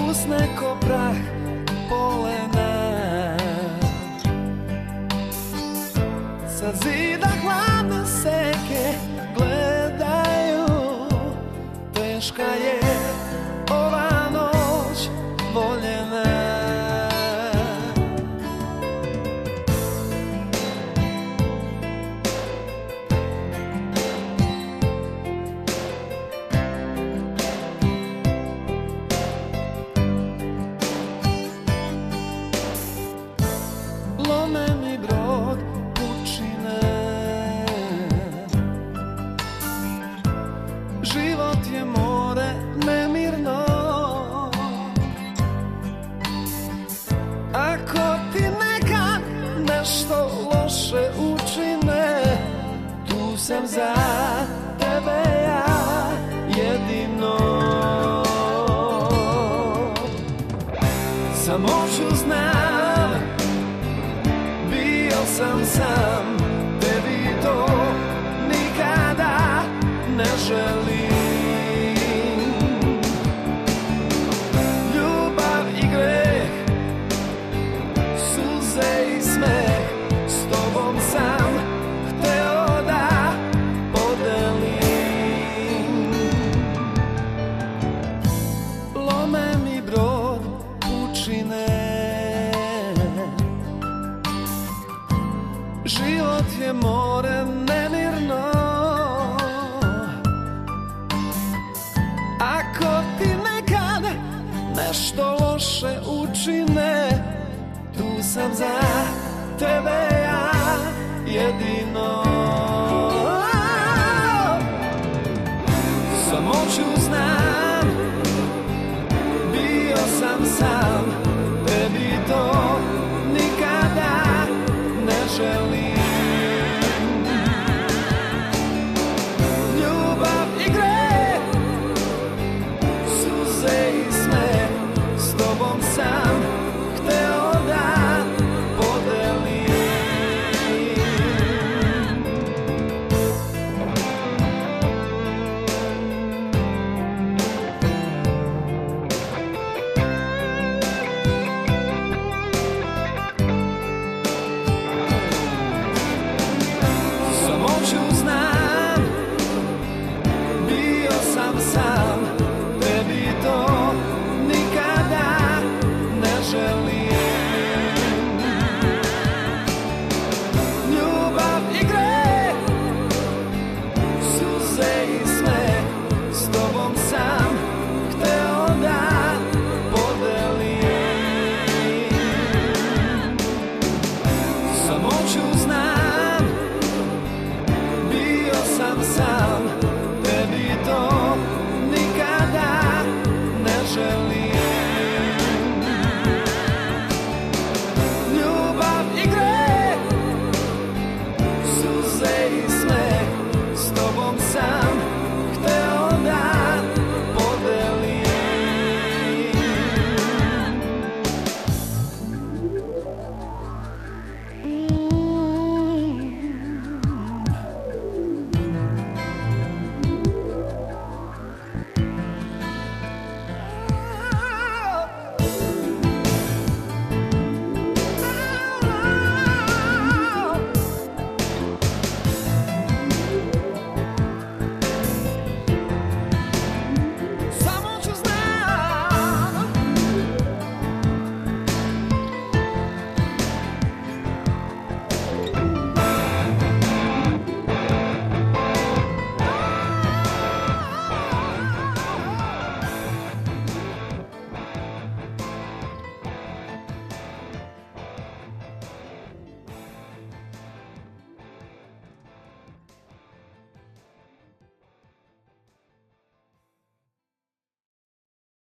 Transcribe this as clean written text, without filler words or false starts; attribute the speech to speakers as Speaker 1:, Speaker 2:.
Speaker 1: usne ko prah polena. Sa zida hladne seke gledaju, teška je ova noć voljena. Lome mi brod pučine, život je more nemirno. Ako ti nekad nešto loše učine, tu sam za tebe ja jedino. Samo ću znam, bio sam sam, tebi to nikada ne želim. Ljubav i greh, suze i smeh, s tobom sam hteo da podelim. Lome mi brod pučine, život je more nemirno. Ako ti nekad nešto loše učine, tu sam za tebe ja jedino.